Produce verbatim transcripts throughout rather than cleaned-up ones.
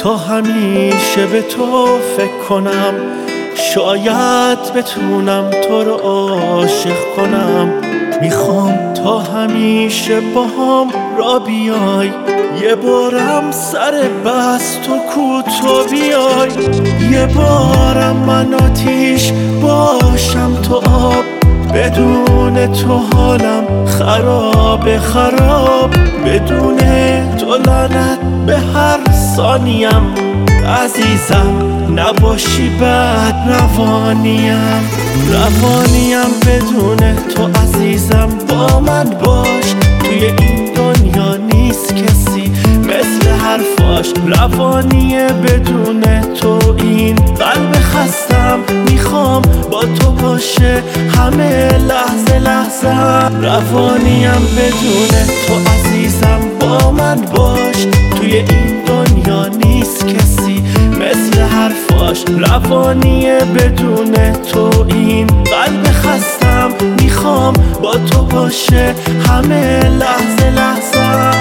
تا همیشه به تو فکر کنم، شاید بتونم تو رو عاشق کنم. میخوام تا همیشه با هم را بیای، یه بارم سر بست و کوتاه بیای. یه بارم من آتیش باشم تو آب، بدون تو حالم خراب خراب. بدون تو لعنت به هر ثانیم، عزیزم نباشی بد روانیم. روانیم بدون تو عزیزم، با من باش. توی این دنیا نیست کسی مثل حرفاش. روانیه بدون تو این قلب خستم، میخوام با تو باشه همه لحظه لحظه. روانیم بدون تو عزیزم، با من باش. توی این دنیا نیست کسی مثل حرفاش. روانیه بدون تو این قلب خستم، میخوام با تو باشه همه لحظه لحظه.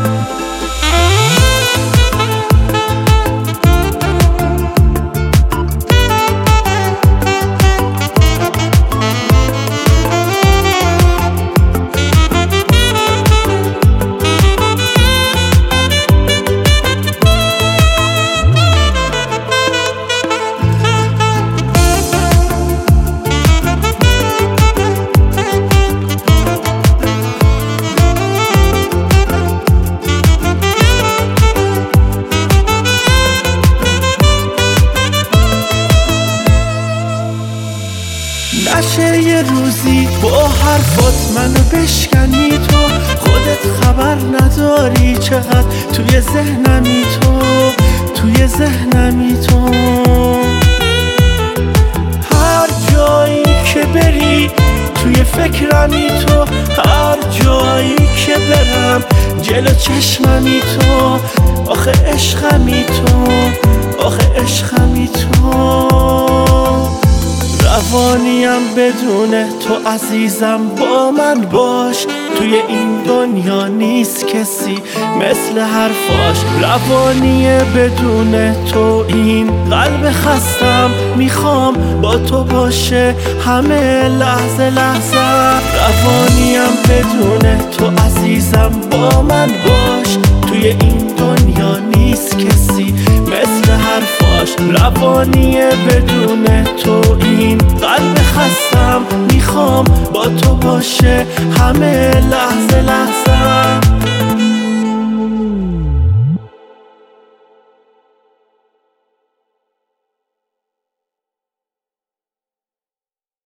نشه یه روزی با حرفات منو بشکنی تو، خودت خبر نداری چقدر توی ذهنمی تو، توی ذهنمی تو. هر جایی که بری توی فکرمی تو، هر جایی که برم جلو چشممی تو. آخه عشقمی تو، آخه عشقمی تو. روانیم بدون تو عزیزم، با من باش. توی این دنیا نیست کسی مثل حرفاش. روانیه بدون تو این قلب خستم، میخوام با تو باشه همه لحظه لحظه. روانیم بدون تو عزیزم، با من باش. توی این دنیا نیست کسی مثل حرفاش. روانیه بدون تو این قلب خستم، میخوام با تو باشه همه لحظه لحظه.